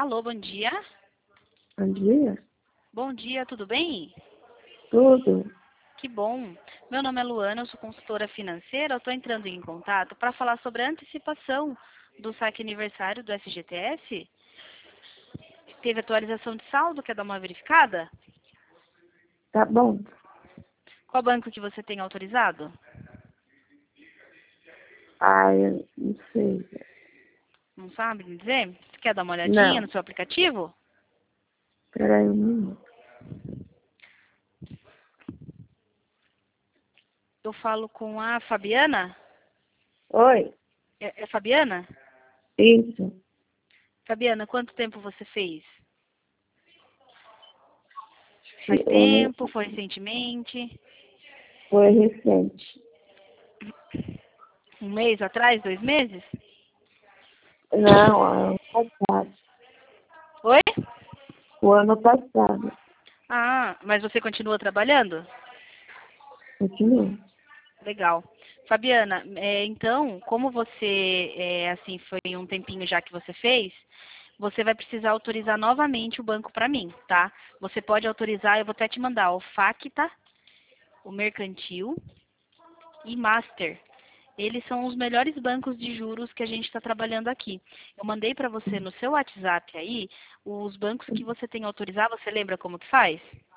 Alô, bom dia. Bom dia. Bom dia, tudo bem? Tudo. Que bom. Meu nome é Luana, eu sou consultora financeira. Eu estou entrando em contato para falar sobre a antecipação do saque aniversário do FGTS. Teve atualização de saldo, quer dar uma verificada? Tá bom. Qual banco que você tem autorizado? Eu não sei. Não sabe me dizer? Você quer dar uma olhadinha Não. no seu aplicativo? Peraí um minuto. Eu falo com a Fabiana. Oi. É Fabiana? Isso. Fabiana, quanto tempo você fez? Faz Foi tempo? Foi recentemente? foi recente. Um mês atrás? 2 meses? Não, ano passado. Oi? O ano passado. Ah, mas você continua trabalhando? Continua. Legal. Fabiana, então, como você, assim, foi um tempinho já que você fez, você vai precisar autorizar novamente o banco para mim, tá? Você pode autorizar, eu vou até te mandar o Facta, o Mercantil e Master. Eles são os melhores bancos de juros que a gente está trabalhando aqui. Eu mandei para você no seu WhatsApp aí os bancos que você tem autorizado. Você lembra como que faz?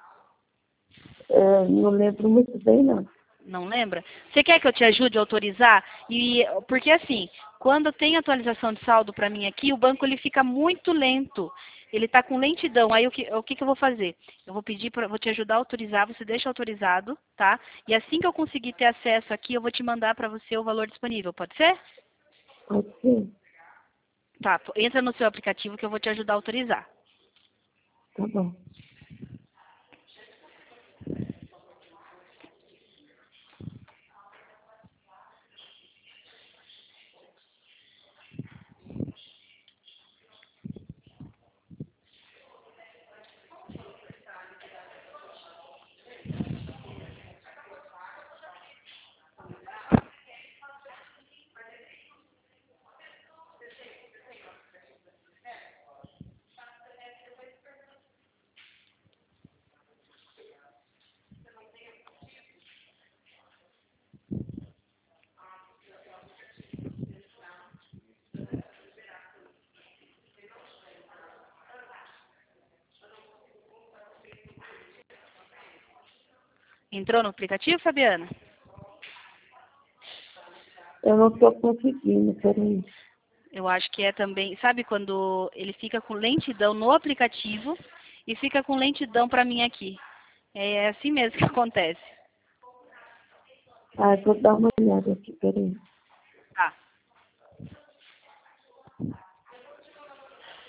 Não lembro muito bem, não. Não lembra? Você quer que eu te ajude a autorizar? Porque assim, quando tem atualização de saldo para mim aqui, o banco ele fica muito lento. Ele está com lentidão. Aí o que eu vou fazer? Eu vou pedir vou te ajudar a autorizar, você deixa autorizado, tá? E assim que eu conseguir ter acesso aqui, eu vou te mandar para você o valor disponível, pode ser? Pode ser. Tá, entra no seu aplicativo que eu vou te ajudar a autorizar. Tá bom. Entrou no aplicativo, Fabiana? Eu não tô conseguindo, peraí. Eu acho que é também, sabe quando ele fica com lentidão no aplicativo e fica com lentidão para mim aqui. É assim mesmo que acontece. Eu vou dar uma olhada aqui, peraí.